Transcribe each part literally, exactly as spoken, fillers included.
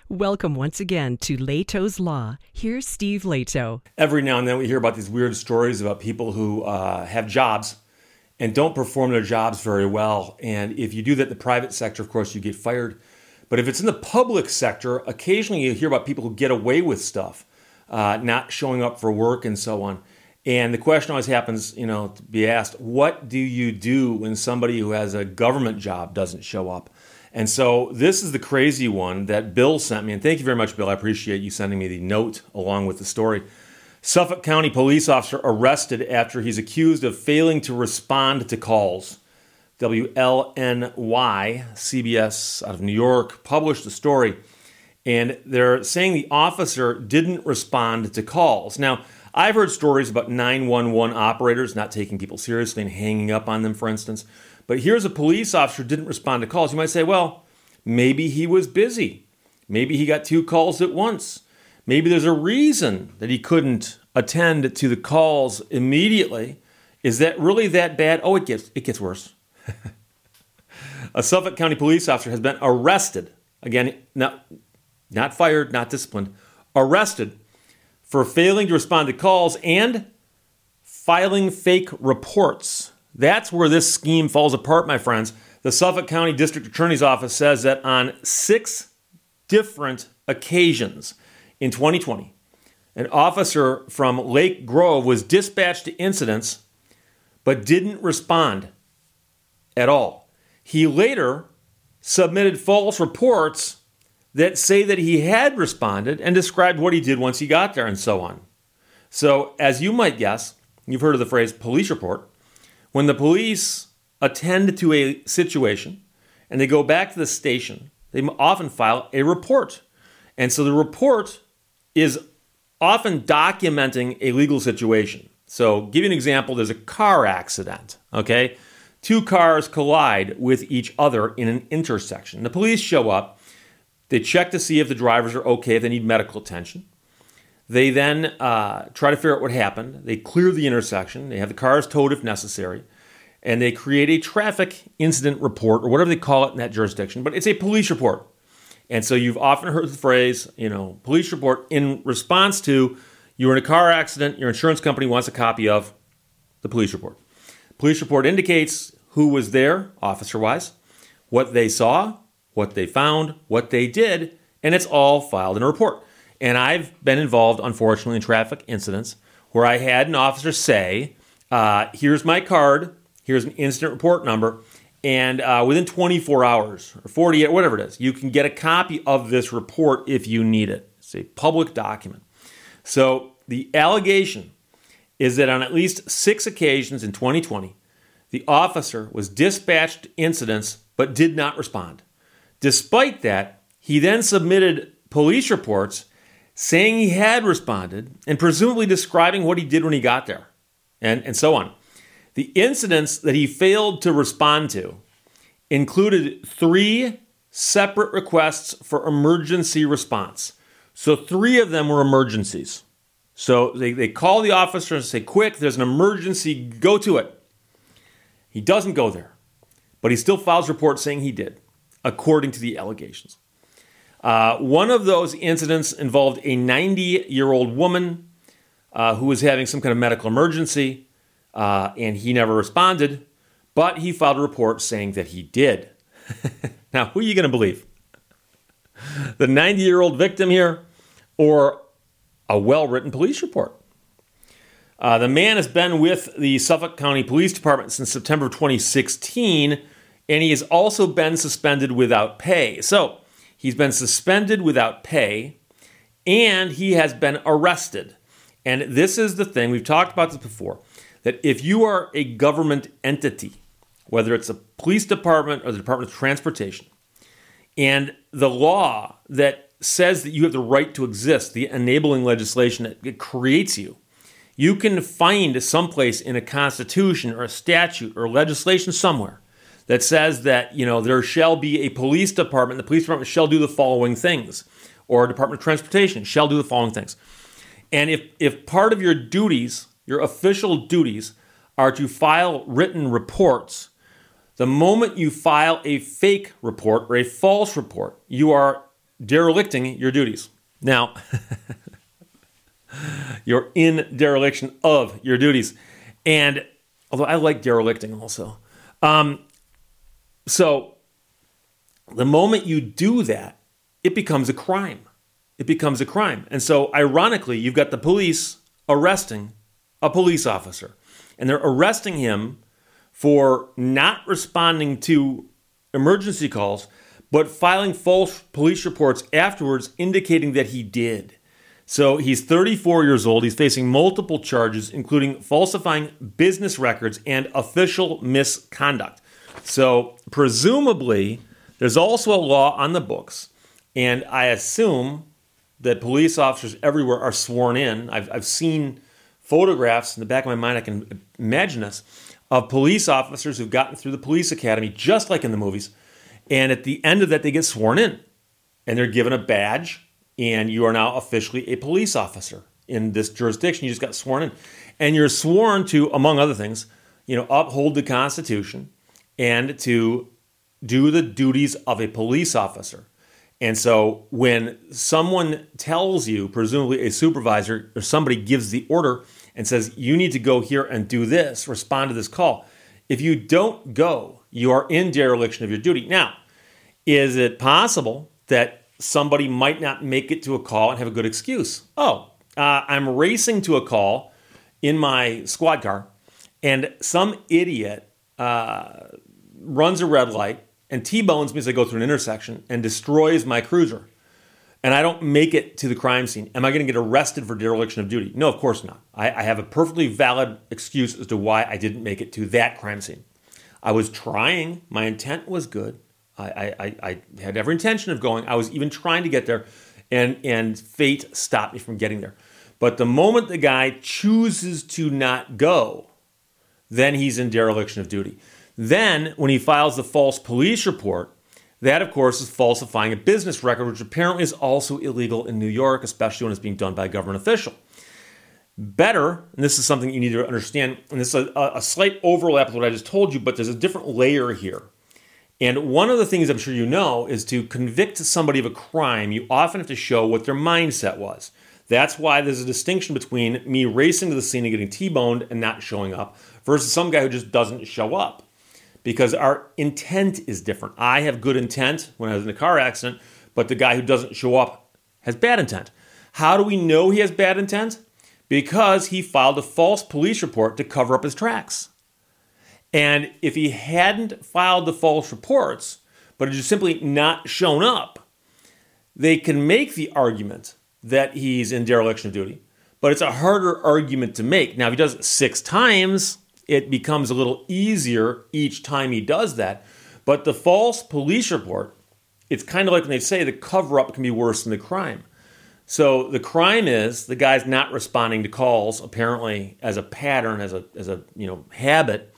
Welcome once again to Leto's Law. Here's Steve Leto. Every now and then we hear about these weird stories about people who uh, have jobs and don't perform their jobs very well. And if you do that in the private sector, of course, you get fired. But if it's in the public sector, occasionally you hear about people who get away with stuff, uh, not showing up for work and so on. And the question always happens, you know, to be asked, what do you do when somebody who has a government job doesn't show up? And so this is the crazy one that Bill sent me. And thank you very much, Bill. I appreciate you sending me the note along with the story. Suffolk County police officer arrested after he's accused of failing to respond to calls. W L N Y, C B S out of New York, published the story. And they're saying the officer didn't respond to calls. Now, I've heard stories about nine one one operators not taking people seriously and hanging up on them, for instance. But here's a police officer who didn't respond to calls. You might say, well, maybe he was busy. Maybe he got two calls at once. Maybe there's a reason that he couldn't attend to the calls immediately. Is that really that bad? Oh, it gets it gets worse. A Suffolk County police officer has been arrested. Again, not, not fired, not disciplined. Arrested for failing to respond to calls and filing fake reports. That's where this scheme falls apart, my friends. The Suffolk County District Attorney's Office says that on six different occasions in twenty twenty, an officer from Lake Grove was dispatched to incidents but didn't respond at all. He later submitted false reports that say that he had responded and described what he did once he got there and so on. So, as you might guess, you've heard of the phrase police report. When the police attend to a situation and they go back to the station, they often file a report. And so the report is often documenting a legal situation. So, give you an example, there's a car accident, okay? Two cars collide with each other in an intersection. The police show up. They check to see if the drivers are okay, if they need medical attention. They then uh, try to figure out what happened. They clear the intersection. They have the cars towed if necessary. And they create a traffic incident report, or whatever they call it in that jurisdiction. But it's a police report. And so you've often heard the phrase, you know, police report in response to you were in a car accident, your insurance company wants a copy of the police report. Police report indicates who was there, officer-wise, what they saw, what they found, what they did, and it's all filed in a report. And I've been involved, unfortunately, in traffic incidents where I had an officer say, uh, here's my card, here's an incident report number, and uh, within twenty-four hours or forty-eight, whatever it is, you can get a copy of this report if you need it. It's a public document. So the allegation is that on at least six occasions in twenty twenty, the officer was dispatched to incidents but did not respond. Despite that, he then submitted police reports saying he had responded and presumably describing what he did when he got there, and, and so on. The incidents that he failed to respond to included three separate requests for emergency response. So three of them were emergencies. So they, they call the officer and say, quick, there's an emergency, go to it. He doesn't go there, but he still files reports saying he did, according to the allegations. Uh, one of those incidents involved a ninety-year-old woman uh, who was having some kind of medical emergency, uh, and he never responded, but he filed a report saying that he did. Now, who are you going to believe? The ninety-year-old victim here, or a well-written police report? Uh, the man has been with the Suffolk County Police Department since September of twenty sixteen, and he has also been suspended without pay. So, he's been suspended without pay, and he has been arrested. And this is the thing, we've talked about this before, that if you are a government entity, whether it's a police department or the Department of Transportation, and the law that says that you have the right to exist, the enabling legislation that creates you, you can find someplace in a constitution or a statute or legislation somewhere that says that, you know, there shall be a police department, the police department shall do the following things, or a Department of Transportation shall do the following things. And if, if part of your duties, your official duties, are to file written reports, the moment you file a fake report or a false report, you are derelicting your duties. Now, you're in dereliction of your duties. And although I like derelicting also. Um, so the moment you do that, it becomes a crime. It becomes a crime. And so ironically, you've got the police arresting a police officer. And they're arresting him for not responding to emergency calls, but filing false police reports afterwards indicating that he did. So he's thirty-four years old. He's facing multiple charges, including falsifying business records and official misconduct. So presumably, there's also a law on the books, and I assume that police officers everywhere are sworn in. I've, I've seen photographs in the back of my mind, I can imagine this, of police officers who've gotten through the police academy, just like in the movies, and at the end of that, they get sworn in, and they're given a badge, and you are now officially a police officer in this jurisdiction. You just got sworn in. And you're sworn to, among other things, you know, uphold the Constitution and to do the duties of a police officer. And so when someone tells you, presumably a supervisor or somebody gives the order and says, you need to go here and do this, respond to this call, if you don't go, you are in dereliction of your duty. Now, is it possible that somebody might not make it to a call and have a good excuse? Oh, uh, I'm racing to a call in my squad car, and some idiot uh, runs a red light and T-bones me as I go through an intersection and destroys my cruiser, and I don't make it to the crime scene. Am I going to get arrested for dereliction of duty? No, of course not. I, I have a perfectly valid excuse as to why I didn't make it to that crime scene. I was trying. My intent was good. I, I, I had every intention of going. I was even trying to get there, and, and fate stopped me from getting there. But the moment the guy chooses to not go, then he's in dereliction of duty. Then, when he files the false police report, that, of course, is falsifying a business record, which apparently is also illegal in New York, especially when it's being done by a government official. Better, and this is something you need to understand, and this is a, a slight overlap with what I just told you, but there's a different layer here. And one of the things I'm sure you know is to convict somebody of a crime, you often have to show what their mindset was. That's why there's a distinction between me racing to the scene and getting T-boned and not showing up versus some guy who just doesn't show up. Because our intent is different. I have good intent when I was in a car accident, but the guy who doesn't show up has bad intent. How do we know he has bad intent? Because he filed a false police report to cover up his tracks. And if he hadn't filed the false reports, but had just simply not shown up, they can make the argument that he's in dereliction of duty, but it's a harder argument to make. Now, if he does it six times, it becomes a little easier each time he does that. But the false police report, it's kind of like when they say the cover-up can be worse than the crime. So the crime is the guy's not responding to calls, apparently as a pattern, as a as a you know habit,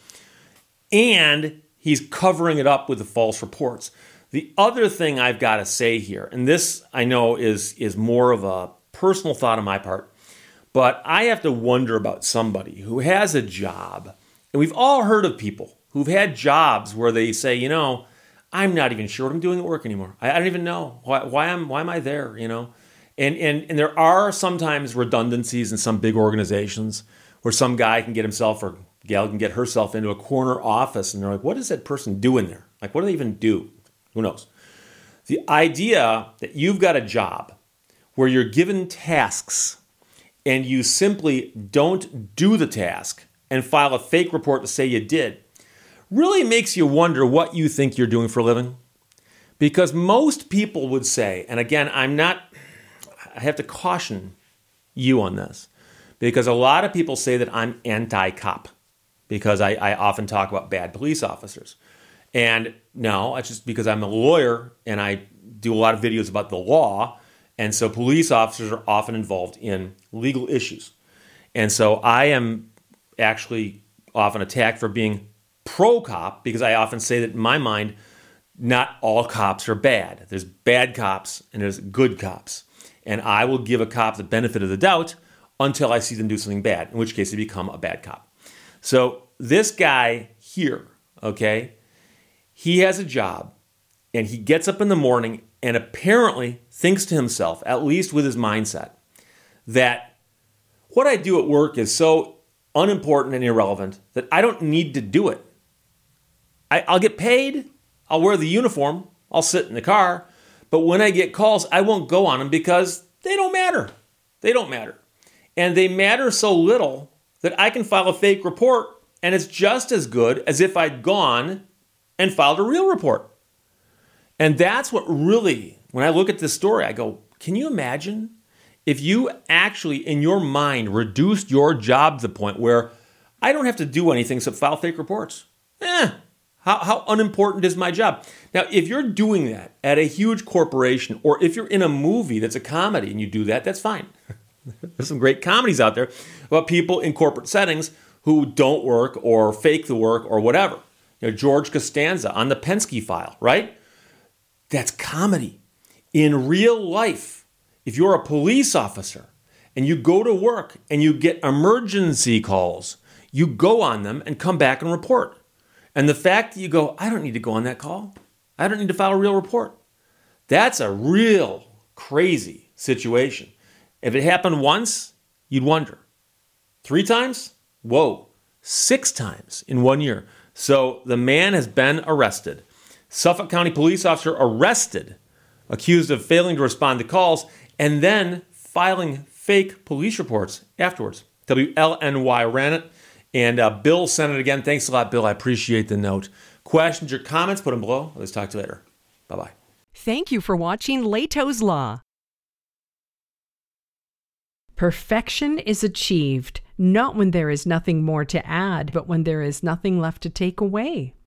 and he's covering it up with the false reports. The other thing I've got to say here, and this I know is is more of a personal thought on my part, but I have to wonder about somebody who has a job, and we've all heard of people who've had jobs where they say, you know, I'm not even sure what I'm doing at work anymore. I, I don't even know why why am why am I there, you know. And, and and there are sometimes redundancies in some big organizations where some guy can get himself or gal can get herself into a corner office and they're like, what does that person do in there? Like, what do they even do? Who knows? The idea that you've got a job where you're given tasks and you simply don't do the task and file a fake report to say you did really makes you wonder what you think you're doing for a living. Because most people would say, and again, I'm not... I have to caution you on this because a lot of people say that I'm anti-cop because I, I often talk about bad police officers. And no, it's just because I'm a lawyer and I do a lot of videos about the law. And so police officers are often involved in legal issues. And so I am actually often attacked for being pro-cop because I often say that in my mind, not all cops are bad. There's bad cops and there's good cops. And I will give a cop the benefit of the doubt until I see them do something bad, in which case they become a bad cop. So this guy here, okay, he has a job, and he gets up in the morning and apparently thinks to himself, at least with his mindset, that what I do at work is so unimportant and irrelevant that I don't need to do it. I, I'll get paid, I'll wear the uniform, I'll sit in the car, but when I get calls, I won't go on them because they don't matter. They don't matter. And they matter so little that I can file a fake report and it's just as good as if I'd gone and filed a real report. And that's what really, when I look at this story, I go, can you imagine if you actually, in your mind, reduced your job to the point where I don't have to do anything except file fake reports? Eh, how, how unimportant is my job? Now, if you're doing that at a huge corporation, or if you're in a movie that's a comedy and you do that, that's fine. There's some great comedies out there about people in corporate settings who don't work or fake the work or whatever. You know, George Costanza on the Penske File, right? That's comedy. In real life, if you're a police officer and you go to work and you get emergency calls, you go on them and come back and report. And the fact that you go, I don't need to go on that call. I don't need to file a real report. That's a real crazy situation. If it happened once, you'd wonder. Three times? Whoa. Six times in one year. So the man has been arrested. Suffolk County police officer arrested, accused of failing to respond to calls, and then filing fake police reports afterwards. W L N Y ran it, and uh, Bill sent it again. Thanks a lot, Bill. I appreciate the note. Questions or comments, put them below. Let's talk to you later. Bye-bye. Thank you for watching Leto's Law. Perfection is achieved, not when there is nothing more to add, but when there is nothing left to take away.